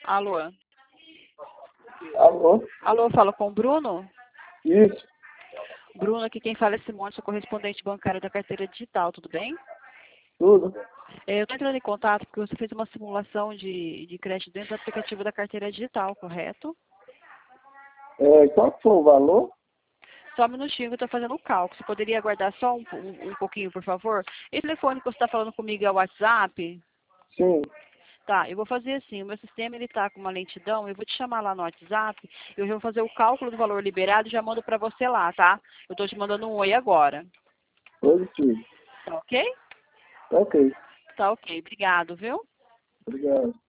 Alô? Alô? Alô, falo com o Bruno? Isso, Bruno, aqui quem fala é Simone, sou correspondente bancária da carteira digital, tudo bem? tudo. Eu estou entrando em contato porque você fez uma simulação de crédito dentro do aplicativo da carteira digital, correto? Qual que foi o valor? Só um minutinho que eu estou fazendo o cálculo. Você poderia aguardar só um pouquinho, por favor? Esse telefone que você está falando comigo é o WhatsApp? Sim, Tá, eu vou fazer assim, o meu sistema ele está com uma lentidão, eu vou te chamar lá no WhatsApp, eu já vou fazer o cálculo do valor liberado e já mando para você lá, tá? Eu estou te mandando um oi agora. positivo. Tá ok? Ok, Tá ok, obrigado, viu? obrigado.